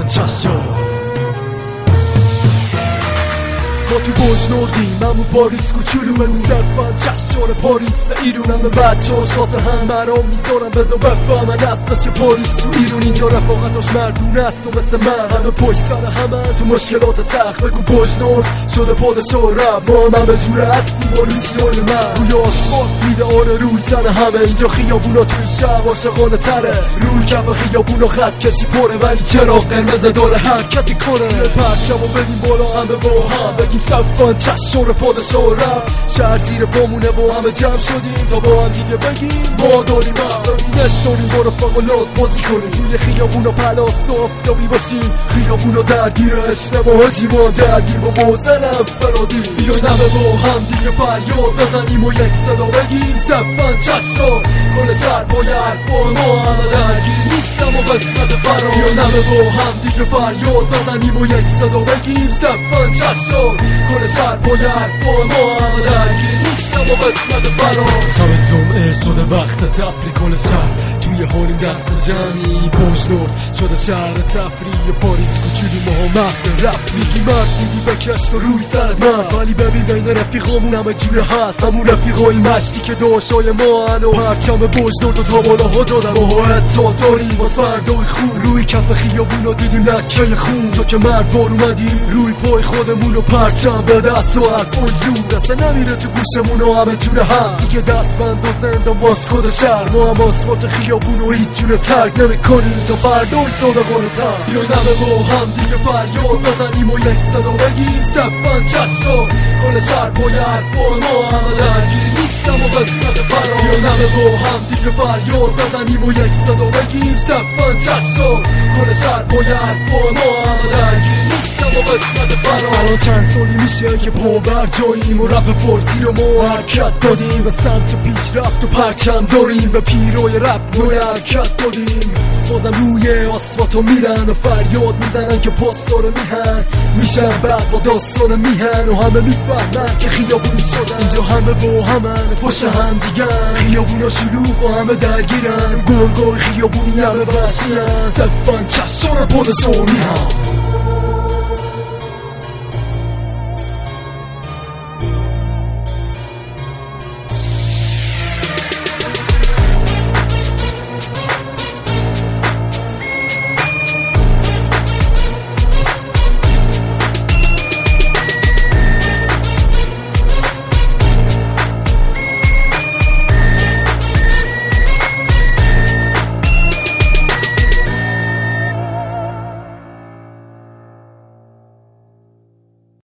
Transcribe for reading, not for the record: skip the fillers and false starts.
چشم ما تو بجنوردیم همون پاریس کوچولو بگو صرفا چشم پاریس ایرون همه بچه هاش واسه هم مرام میذارم بذار بفهمن دستش پاریس تو ایرون اینجا رفاقتاش مردونه است و مثل من همه پشت سر همه تو مشکلات سخت بگو بجنورد شده پادشاه رب ما همه جوره هستیم با لوسیون من روی آسفالت میده آره روی تن همه اینجا خیابونا توی شب عاشقانه تره روی کف خیابونا خط کشی پره ولی چراغ قرمز داره حرکتی کنه پرچمو بدیم بالا همه با هم بگیم صفان چشم پادشاه رب شهر زیر پامونه با همه جمع شدیم تا با هم دیگه بگیم ما داریم نشتاریم با رفاقلات بازی کنیم توی خیابونا پلاس آفتابی باشیم خیابونا درگیر اشتباه حاجی ما درگیر با موزنم فرادی بیاین همه با هم دیگه فریاد بزنیم و یک صدا بگیم صفان چشم کل شهر با یه حرفا ما همه درگیر نیستم و قسمت فرا بیاین همه با هم دیگه فریاد بزنیم و یک صدا بگیم صفان چشم کل شهر با یه حرفا ما همه درگیر نیستم و قسمت فرا شب جمعه شده وقت تفریح کل شهر توی حالیم دست جمعی بجنورد شده شهر تفریح پاریس کوچولی ما مهد رفت میگی مرد دیدی بکش تو روی سرت من ولی ببین بین رفیقامون همه جوره هست همون رفیقای مشتی که داشای ما هن و پرچم بجنورد و تا بالاها دادم و حتی داریم باز فردای خون روی کف خیابونا دیدیم لکه خون تو که مرد بار اومدی روی پای خودمون و پرچم به دست و حرفای زور اصلا نمیره تو گوشمون و همه جوره هست دیگه دستبند و زندان باز خود شهر ما هم آسفالت خیابون و هیچ جوره ترک نمیکنیم تا فردای صادقانه تر بیاین همه با هم دیگه فریاد بزنیم و یک صدا بگیم صفان چشم کل شهر با یه حرفا ما همه درگیر نیستم و قسمت فرا بیاین همه با هم دیگه فریاد بزنیم و یک صدا بگیم صفان چشم کل شهر با یه حرفا ما همه درگیر نیستم و قسمت فرا الان چند سالی میشه که پا بر جاییم و رپ فارسی رو ما حرکت دادیم به سمت پیشرفت و پرچم داریم به پیرای رپ نوع حرکت دادیم بازم روی آسفالتو میرن و فریاد میزنن که پاسدار میهن میشن بعد با داستان میهن و همه میفهمن که خیابونی شدن اینجا همه با همن پشت هم دیگن خیابونا شلوغ و همه درگیرن گرگای خیابونی همه وحشیان صفان چشم پادشاه میهن